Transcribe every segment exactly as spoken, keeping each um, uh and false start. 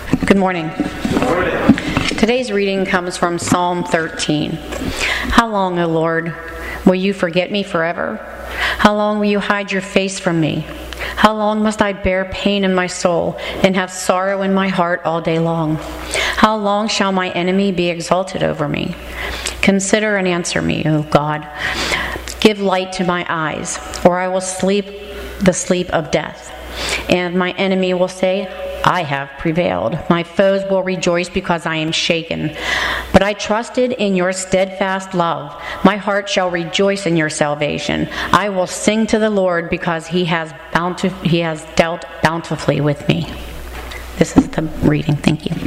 Good morning. Good morning. Today's reading comes from Psalm thirteen. How long, O Lord, will you forget me forever? How long will you hide your face from me? How long must I bear pain in my soul and have sorrow in my heart all day long? How long shall my enemy be exalted over me? Consider and answer me, O God. Give light to my eyes, or I will sleep the sleep of death. And my enemy will say, I have prevailed. My foes will rejoice because I am shaken. But I trusted in your steadfast love. My heart shall rejoice in your salvation. I will sing to the Lord because he has bountif- he has dealt bountifully with me. This is the reading. Thank you.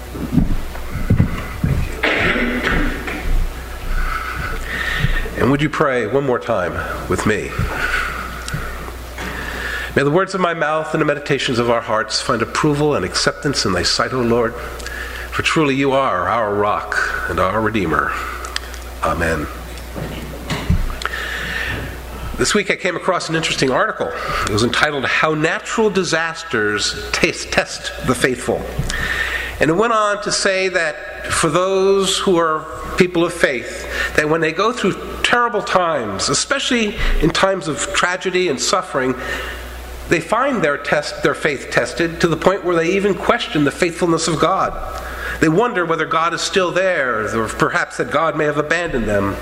And would you pray one more time with me? May the words of my mouth and the meditations of our hearts find approval and acceptance in thy sight, O Lord, for truly you are our rock and our Redeemer. Amen. This week I came across an interesting article. It was entitled, How Natural Disasters Taste, Test the Faithful. And it went on to say that for those who are people of faith, that when they go through terrible times, especially in times of tragedy and suffering, they find their test, their faith tested to the point where they even question the faithfulness of God. They wonder whether God is still there, or perhaps that God may have abandoned them.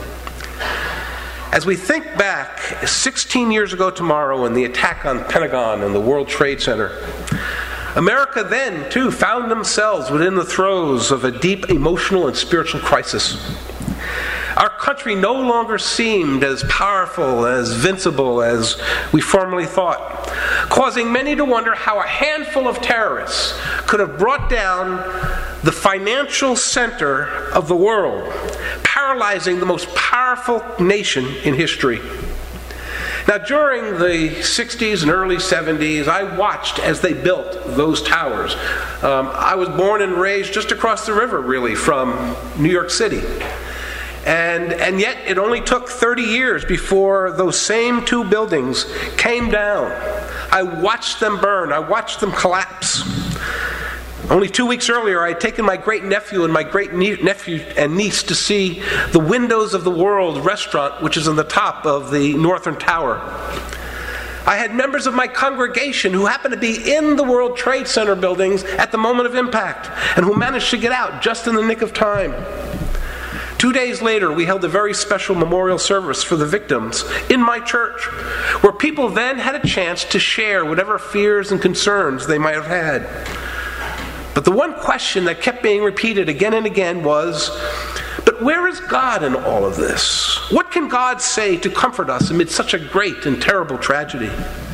As we think back sixteen years ago tomorrow in the attack on Pentagon and the World Trade Center, America then, too, found themselves within the throes of a deep emotional and spiritual crisis. Our country no longer seemed as powerful, as invincible as we formerly thought, causing many to wonder how a handful of terrorists could have brought down the financial center of the world, paralyzing the most powerful nation in history. Now, during the sixties and early seventies, I watched as they built those towers. Um, I was born and raised just across the river, really, from New York City. And, and yet it only took thirty years before those same two buildings came down. I watched them burn. I watched them collapse. Only two weeks earlier, I had taken my great-nephew and my great-nephew and niece to see the Windows of the World restaurant, which is on the top of the Northern Tower. I had members of my congregation who happened to be in the World Trade Center buildings at the moment of impact and who managed to get out just in the nick of time. Two days later, we held a very special memorial service for the victims in my church, where people then had a chance to share whatever fears and concerns they might have had. But the one question that kept being repeated again and again was, but where is God in all of this? What can God say to comfort us amid such a great and terrible tragedy?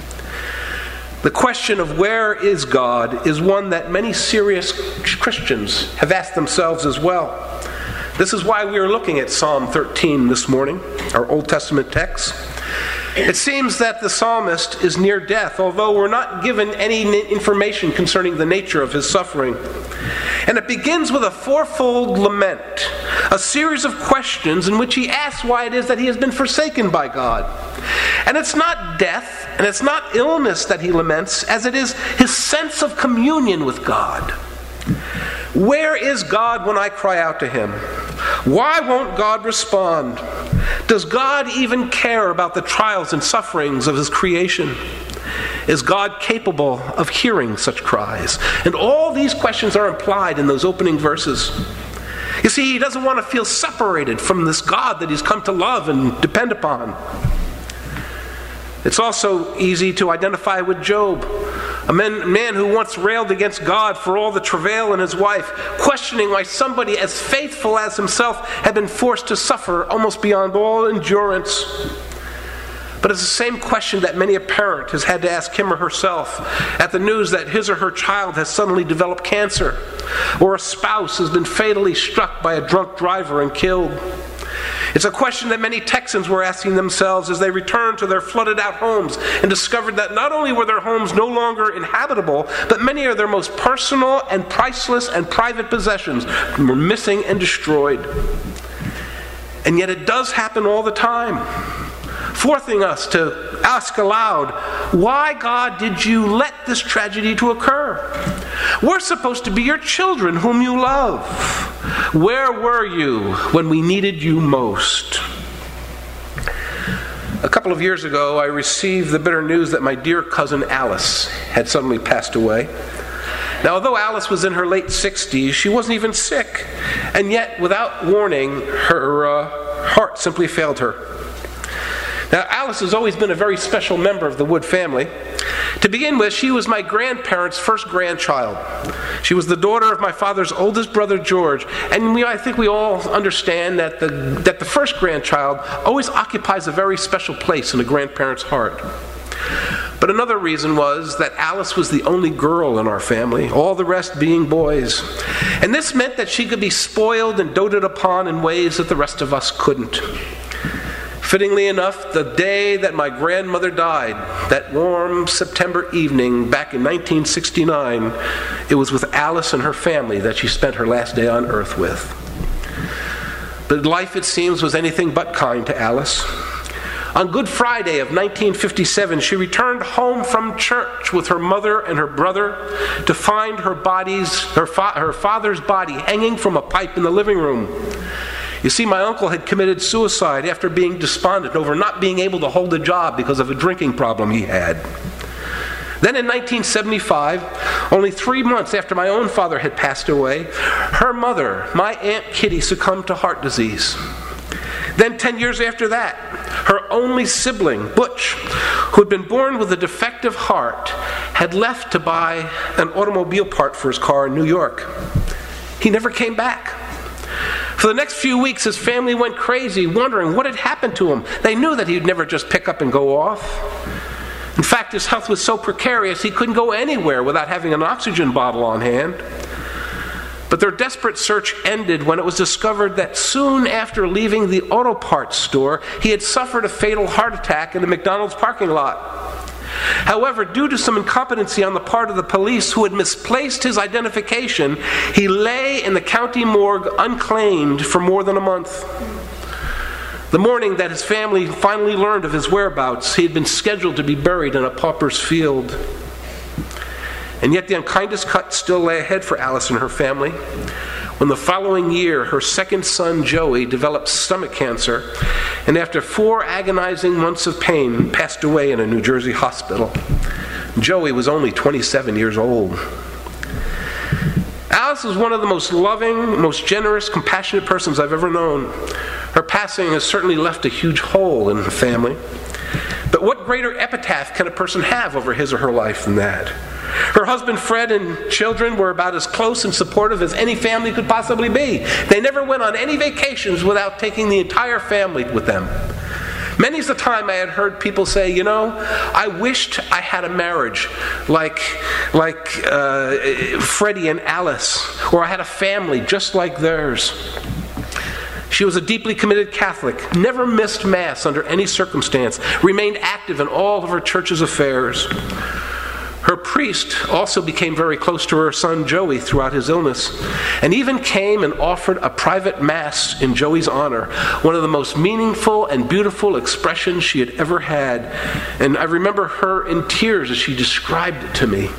The question of where is God is one that many serious Christians have asked themselves as well. This is why we are looking at Psalm thirteen this morning, our Old Testament text. It seems that the psalmist is near death, although we're not given any information concerning the nature of his suffering. And it begins with a fourfold lament, a series of questions in which he asks why it is that he has been forsaken by God. And it's not death, and it's not illness that he laments, as it is his sense of communion with God. Where is God when I cry out to him? Why won't God respond? Does God even care about the trials and sufferings of his creation? Is God capable of hearing such cries? And all these questions are implied in those opening verses. You see, he doesn't want to feel separated from this God that he's come to love and depend upon. It's also easy to identify with Job, a man, man who once railed against God for all the travail in his wife, questioning why somebody as faithful as himself had been forced to suffer almost beyond all endurance. But it's the same question that many a parent has had to ask him or herself at the news that his or her child has suddenly developed cancer, or a spouse has been fatally struck by a drunk driver and killed. It's a question that many Texans were asking themselves as they returned to their flooded-out homes and discovered that not only were their homes no longer inhabitable, but many of their most personal and priceless and private possessions were missing and destroyed. And yet it does happen all the time. forcing us to ask aloud, why, God, did you let this tragedy to occur? We're supposed to be your children whom you love. Where were you when we needed you most? A couple of years ago, I received the bitter news that my dear cousin Alice had suddenly passed away. Now, although Alice was in her late sixties, she wasn't even sick. And yet, without warning, her uh, heart simply failed her. Now, Alice has always been a very special member of the Wood family. To begin with, she was my grandparents' first grandchild. She was the daughter of my father's oldest brother, George. And we, I think we all understand that the, that the first grandchild always occupies a very special place in a grandparent's heart. But another reason was that Alice was the only girl in our family, all the rest being boys. And this meant that she could be spoiled and doted upon in ways that the rest of us couldn't. Fittingly enough, the day that my grandmother died, that warm September evening back in nineteen sixty-nine, it was with Alice and her family that she spent her last day on earth with. But life, it seems, was anything but kind to Alice. On Good Friday of nineteen fifty-seven, she returned home from church with her mother and her brother to find her body's, her, fa- her father's body hanging from a pipe in the living room. You see, my uncle had committed suicide after being despondent over not being able to hold a job because of a drinking problem he had. Then in nineteen seventy-five, only three months after my own father had passed away, her mother, my Aunt Kitty, succumbed to heart disease. Then ten years after that, her only sibling, Butch, who had been born with a defective heart, had left to buy an automobile part for his car in New York. He never came back. For the next few weeks, his family went crazy, wondering what had happened to him. They knew that he'd never just pick up and go off. In fact, his health was so precarious, he couldn't go anywhere without having an oxygen bottle on hand. But their desperate search ended when it was discovered that soon after leaving the auto parts store, he had suffered a fatal heart attack in the McDonald's parking lot. However, due to some incompetency on the part of the police who had misplaced his identification, he lay in the county morgue unclaimed for more than a month. The morning that his family finally learned of his whereabouts, he had been scheduled to be buried in a pauper's field. And yet the unkindest cut still lay ahead for Alice and her family. When the following year, her second son, Joey, developed stomach cancer, and after four agonizing months of pain, passed away in a New Jersey hospital. Joey was only twenty-seven years old. Alice was one of the most loving, most generous, compassionate persons I've ever known. Her passing has certainly left a huge hole in the family. But what greater epitaph can a person have over his or her life than that? Her husband Fred and children were about as close and supportive as any family could possibly be. They never went on any vacations without taking the entire family with them. Many's the time I had heard people say, you know, I wished I had a marriage like, like uh, Freddie and Alice, or I had a family just like theirs. She was a deeply committed Catholic, never missed Mass under any circumstance, remained active in all of her church's affairs. Her priest also became very close to her son Joey throughout his illness, and even came and offered a private Mass in Joey's honor, one of the most meaningful and beautiful expressions she had ever had. And I remember her in tears as she described it to me.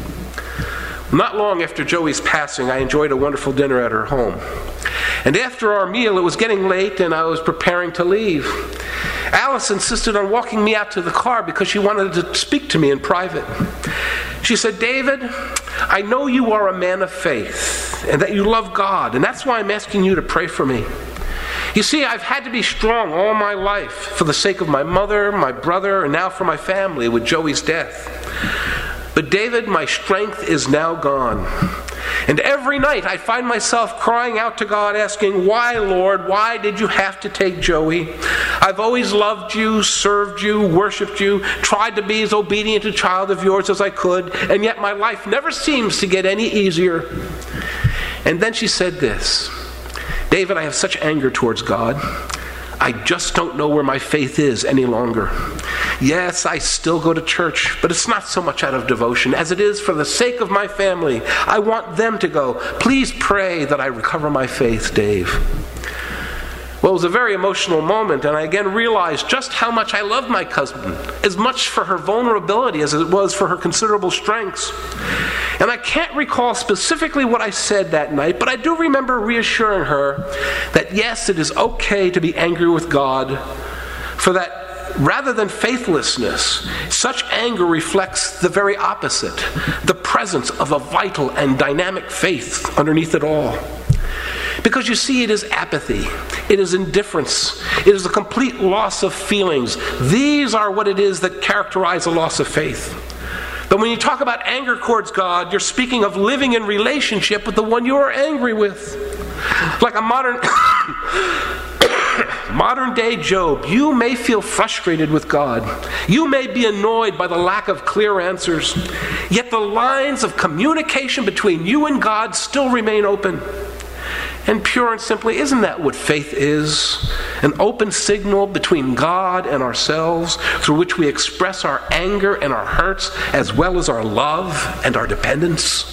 Not long after Joey's passing, I enjoyed a wonderful dinner at her home. And after our meal, it was getting late and I was preparing to leave. Alice insisted on walking me out to the car because she wanted to speak to me in private. She said, David, I know you are a man of faith and that you love God, and that's why I'm asking you to pray for me. You see, I've had to be strong all my life for the sake of my mother, my brother, and now for my family with Joey's death. But David, my strength is now gone. And every night I find myself crying out to God, asking, why, Lord, why did you have to take Joey? I've always loved you, served you, worshipped you, tried to be as obedient a child of yours as I could, and yet my life never seems to get any easier. And then she said this, David, I have such anger towards God. I just don't know where my faith is any longer. Yes, I still go to church, but it's not so much out of devotion as it is for the sake of my family. I want them to go. Please pray that I recover my faith, Dave. Well, it was a very emotional moment, and I again realized just how much I loved my cousin, as much for her vulnerability as it was for her considerable strengths. And I can't recall specifically what I said that night, but I do remember reassuring her that yes, it is okay to be angry with God, for that rather than faithlessness, such anger reflects the very opposite, the presence of a vital and dynamic faith underneath it all. Because you see, it is apathy, it is indifference, it is a complete loss of feelings. These are what it is that characterize a loss of faith. But when you talk about anger towards God, you're speaking of living in relationship with the one you are angry with. Like a modern modern day Job, you may feel frustrated with God. You may be annoyed by the lack of clear answers. Yet the lines of communication between you and God still remain open. And pure and simply, isn't that what faith is? An open signal between God and ourselves through which we express our anger and our hurts as well as our love and our dependence.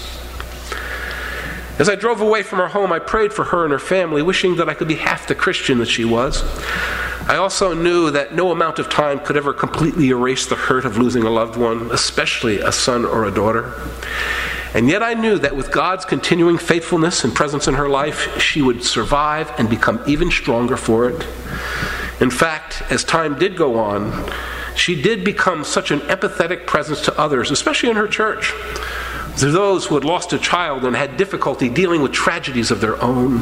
As I drove away from her home, I prayed for her and her family, wishing that I could be half the Christian that she was. I also knew that no amount of time could ever completely erase the hurt of losing a loved one, especially a son or a daughter. And yet I knew that with God's continuing faithfulness and presence in her life, she would survive and become even stronger for it. In fact, as time did go on, she did become such an empathetic presence to others, especially in her church, to those who had lost a child and had difficulty dealing with tragedies of their own.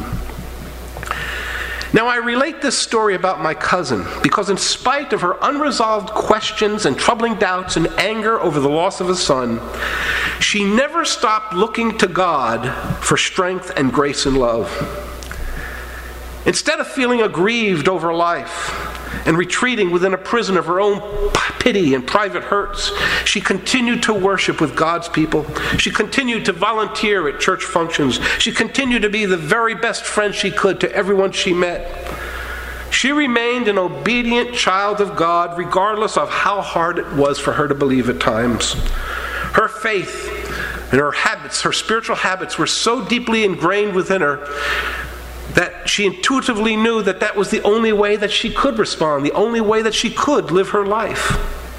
Now, I relate this story about my cousin because in spite of her unresolved questions and troubling doubts and anger over the loss of a son, she never stopped looking to God for strength and grace and love. Instead of feeling aggrieved over life and retreating within a prison of her own pity and private hurts, she continued to worship with God's people. She continued to volunteer at church functions. She continued to be the very best friend she could to everyone she met. She remained an obedient child of God regardless of how hard it was for her to believe at times. Her faith and her habits, her spiritual habits, were so deeply ingrained within her that she intuitively knew that that was the only way that she could respond, the only way that she could live her life.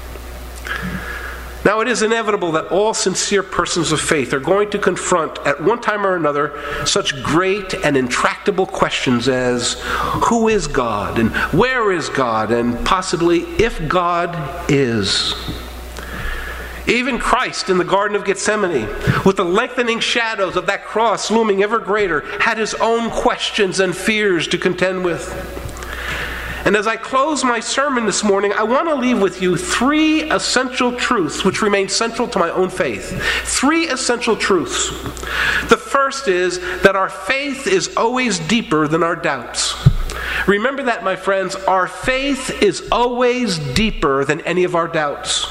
Now, it is inevitable that all sincere persons of faith are going to confront, at one time or another, such great and intractable questions as, who is God? And where is God? And possibly, if God is. Even Christ in the Garden of Gethsemane, with the lengthening shadows of that cross looming ever greater, had his own questions and fears to contend with. And as I close my sermon this morning, I want to leave with you three essential truths which remain central to my own faith. Three essential truths. The first is that our faith is always deeper than our doubts. Remember that, my friends, our faith is always deeper than any of our doubts.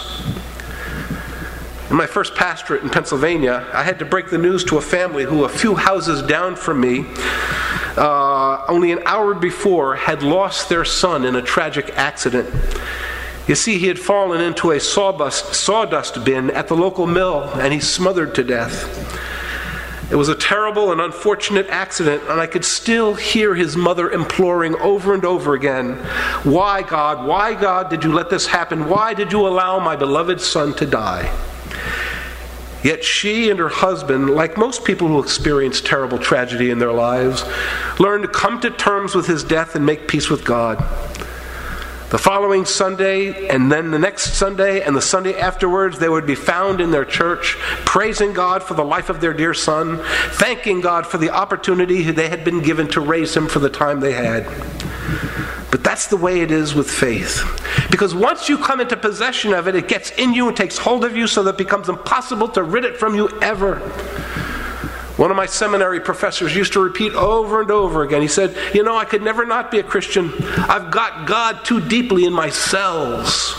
In my first pastorate in Pennsylvania, I had to break the news to a family who, a few houses down from me, uh, only an hour before, had lost their son in a tragic accident. You see, he had fallen into a sawdust, sawdust bin at the local mill, and he smothered to death. It was a terrible and unfortunate accident, and I could still hear his mother imploring over and over again, "Why, God, why, God, did you let this happen? Why did you allow my beloved son to die?" Yet she and her husband, like most people who experience terrible tragedy in their lives, learned to come to terms with his death and make peace with God. The following Sunday, and then the next Sunday, and the Sunday afterwards, they would be found in their church, praising God for the life of their dear son, thanking God for the opportunity they had been given to raise him for the time they had. But that's the way it is with faith. Because once you come into possession of it, it gets in you and takes hold of you so that it becomes impossible to rid it from you ever. One of my seminary professors used to repeat over and over again, he said, "You know, I could never not be a Christian. I've got God too deeply in my cells."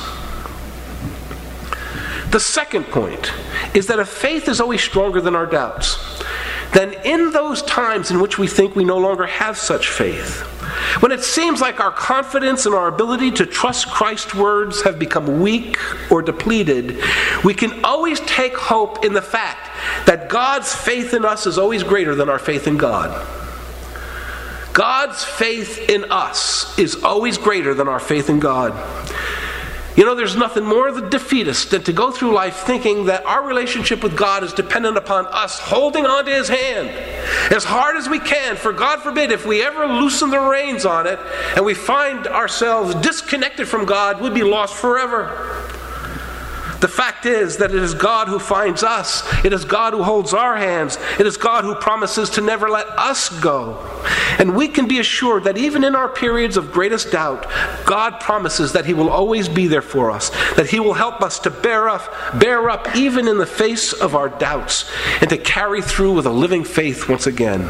The second point is that if faith is always stronger than our doubts, then in those times in which we think we no longer have such faith, when it seems like our confidence and our ability to trust Christ's words have become weak or depleted, we can always take hope in the fact that God's faith in us is always greater than our faith in God. God's faith in us is always greater than our faith in God. You know, there's nothing more defeatist than to go through life thinking that our relationship with God is dependent upon us holding onto His hand as hard as we can, for God forbid if we ever loosen the reins on it and we find ourselves disconnected from God, we'd be lost forever. The fact is that it is God who finds us. It is God who holds our hands. It is God who promises to never let us go. And we can be assured that even in our periods of greatest doubt, God promises that He will always be there for us, that He will help us to bear up, bear up even in the face of our doubts, and to carry through with a living faith once again.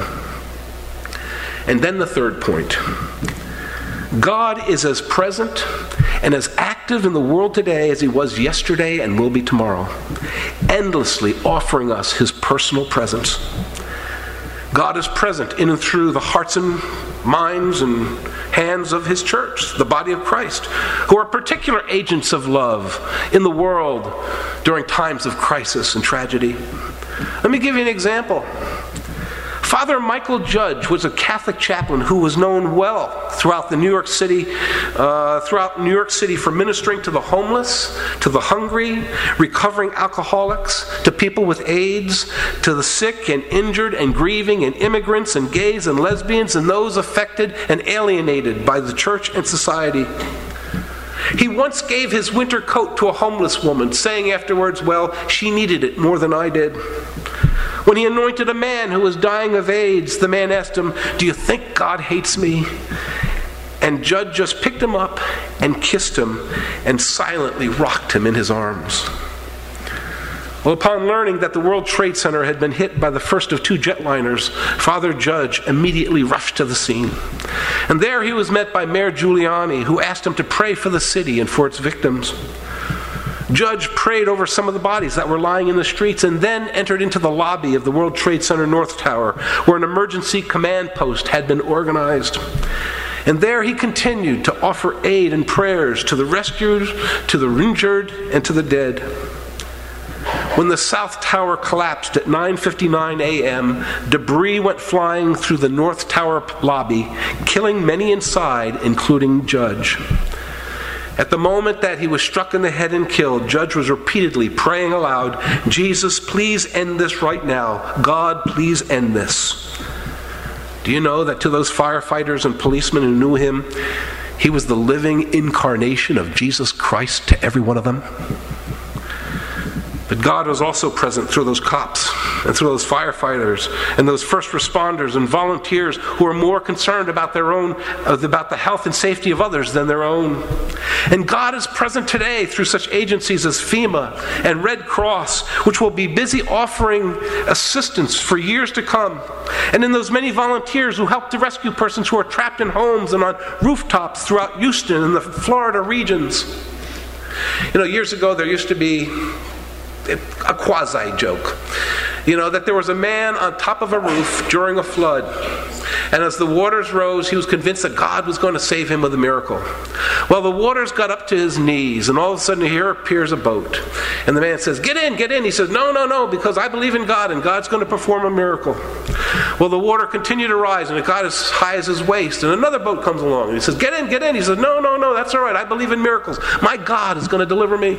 And then the third point. God is as present and as active in the world today as He was yesterday and will be tomorrow, endlessly offering us His personal presence. God is present in and through the hearts and minds and hands of His church, the body of Christ, who are particular agents of love in the world during times of crisis and tragedy. Let me give you an example. Father Michael Judge was a Catholic chaplain who was known well throughout the New York City, uh, throughout New York City for ministering to the homeless, to the hungry, recovering alcoholics, to people with AIDS, to the sick and injured and grieving and immigrants and gays and lesbians and those affected and alienated by the church and society. He once gave his winter coat to a homeless woman, saying afterwards, well, she needed it more than I did. When he anointed a man who was dying of AIDS, the man asked him, do you think God hates me? And Judge just picked him up and kissed him and silently rocked him in his arms. Well, upon learning that the World Trade Center had been hit by the first of two jetliners, Father Judge immediately rushed to the scene. And there he was met by Mayor Giuliani, who asked him to pray for the city and for its victims. Judge prayed over some of the bodies that were lying in the streets and then entered into the lobby of the World Trade Center North Tower, where an emergency command post had been organized. And there he continued to offer aid and prayers to the rescued, to the injured, and to the dead. When the South Tower collapsed at nine fifty-nine a.m., debris went flying through the North Tower lobby, killing many inside, including Judge. At the moment that he was struck in the head and killed, Judge was repeatedly praying aloud, Jesus, please end this right now. God, please end this. Do you know that to those firefighters and policemen who knew him, he was the living incarnation of Jesus Christ to every one of them? But God was also present through those cops and through those firefighters and those first responders and volunteers who are more concerned about their own, about the health and safety of others than their own. And God is present today through such agencies as FEMA and Red Cross, which will be busy offering assistance for years to come. And in those many volunteers who help to rescue persons who are trapped in homes and on rooftops throughout Houston and the Florida regions. You know, years ago there used to be a quasi-joke. You know, that there was a man on top of a roof during a flood, and as the waters rose, he was convinced that God was going to save him with a miracle. Well, the waters got up to his knees, and all of a sudden here appears a boat. And the man says, get in, get in. He says, no, no, no, because I believe in God, and God's going to perform a miracle. Well, the water continued to rise, and it got as high as his waist, and another boat comes along, and he says, get in, get in. He says, no, no, no, that's all right. I believe in miracles. My God is going to deliver me.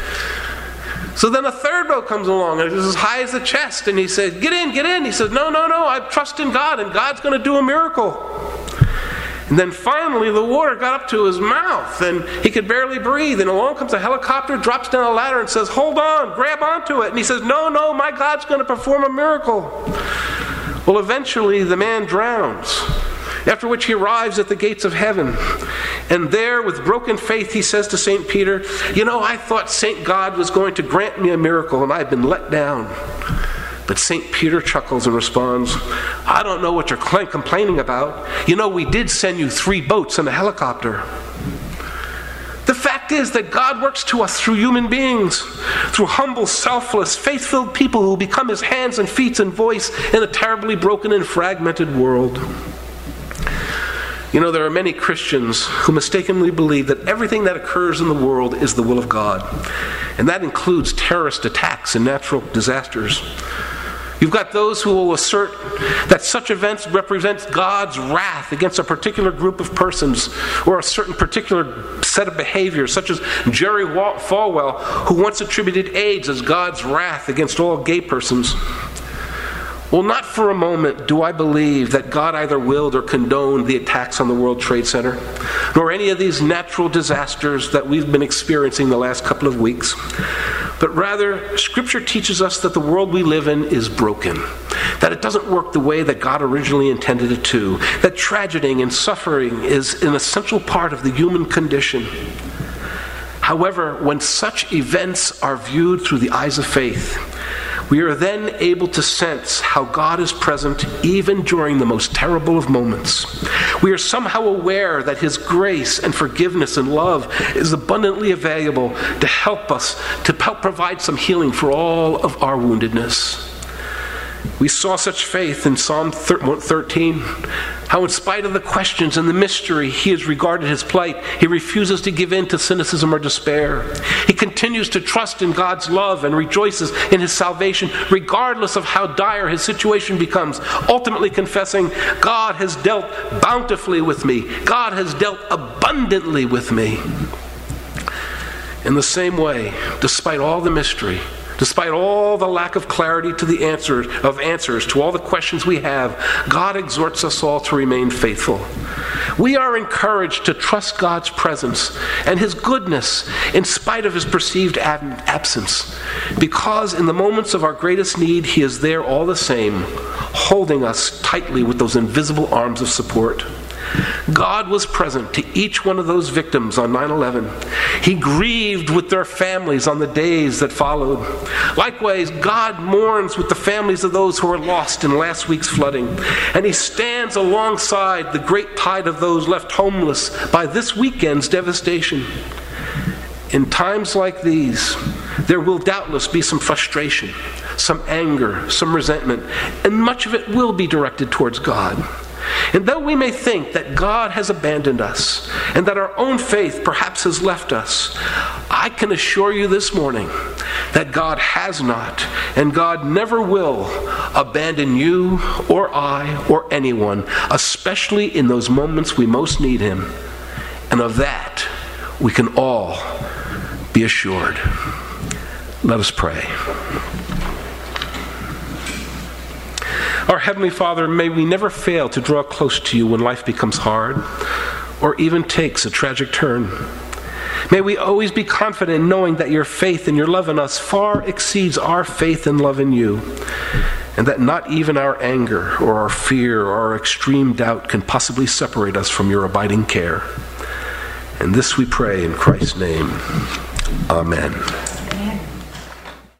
So then a third boat comes along, and it's as high as the chest, and he says, get in, get in. He says, no, no, no, I trust in God, and God's going to do a miracle. And then finally the water got up to his mouth, and he could barely breathe, and along comes a helicopter, drops down a ladder, and says, hold on, grab onto it. And he says, no, no, my God's going to perform a miracle. Well, eventually the man drowns, after which he arrives at the gates of heaven. And there, with broken faith, he says to Saint Peter, you know, I thought Saint God was going to grant me a miracle, and I've been let down. But Saint Peter chuckles and responds, I don't know what you're complaining about. You know, we did send you three boats and a helicopter. The fact is that God works to us through human beings, through humble, selfless, faith-filled people who become his hands and feet and voice in a terribly broken and fragmented world. You know, there are many Christians who mistakenly believe that everything that occurs in the world is the will of God. And that includes terrorist attacks and natural disasters. You've got those who will assert that such events represent God's wrath against a particular group of persons or a certain particular set of behaviors, such as Jerry Falwell, who once attributed AIDS as God's wrath against all gay persons. Well, not for a moment do I believe that God either willed or condoned the attacks on the World Trade Center, nor any of these natural disasters that we've been experiencing the last couple of weeks. But rather, Scripture teaches us that the world we live in is broken, that it doesn't work the way that God originally intended it to, that tragedy and suffering is an essential part of the human condition. However, when such events are viewed through the eyes of faith, we are then able to sense how God is present even during the most terrible of moments. We are somehow aware that His grace and forgiveness and love is abundantly available to help us, to help provide some healing for all of our woundedness. We saw such faith in Psalm thirteen, how in spite of the questions and the mystery he has regarded his plight, he refuses to give in to cynicism or despair. He continues to trust in God's love and rejoices in His salvation, regardless of how dire his situation becomes, ultimately confessing, God has dealt bountifully with me. God has dealt abundantly with me. In the same way, despite all the mystery, despite all the lack of clarity to the answers of answers to all the questions we have, God exhorts us all to remain faithful. We are encouraged to trust God's presence and His goodness in spite of His perceived ab- absence, because in the moments of our greatest need, He is there all the same, holding us tightly with those invisible arms of support. God was present to each one of those victims on nine eleven. He grieved with their families on the days that followed. Likewise, God mourns with the families of those who were lost in last week's flooding. And He stands alongside the great tide of those left homeless by this weekend's devastation. In times like these, there will doubtless be some frustration, some anger, some resentment, and much of it will be directed towards God. And though we may think that God has abandoned us and that our own faith perhaps has left us, I can assure you this morning that God has not and God never will abandon you or I or anyone, especially in those moments we most need Him. And of that, we can all be assured. Let us pray. Our Heavenly Father, may we never fail to draw close to You when life becomes hard or even takes a tragic turn. May we always be confident in knowing that Your faith and Your love in us far exceeds our faith and love in You, and that not even our anger or our fear or our extreme doubt can possibly separate us from Your abiding care. And this we pray in Christ's name. Amen.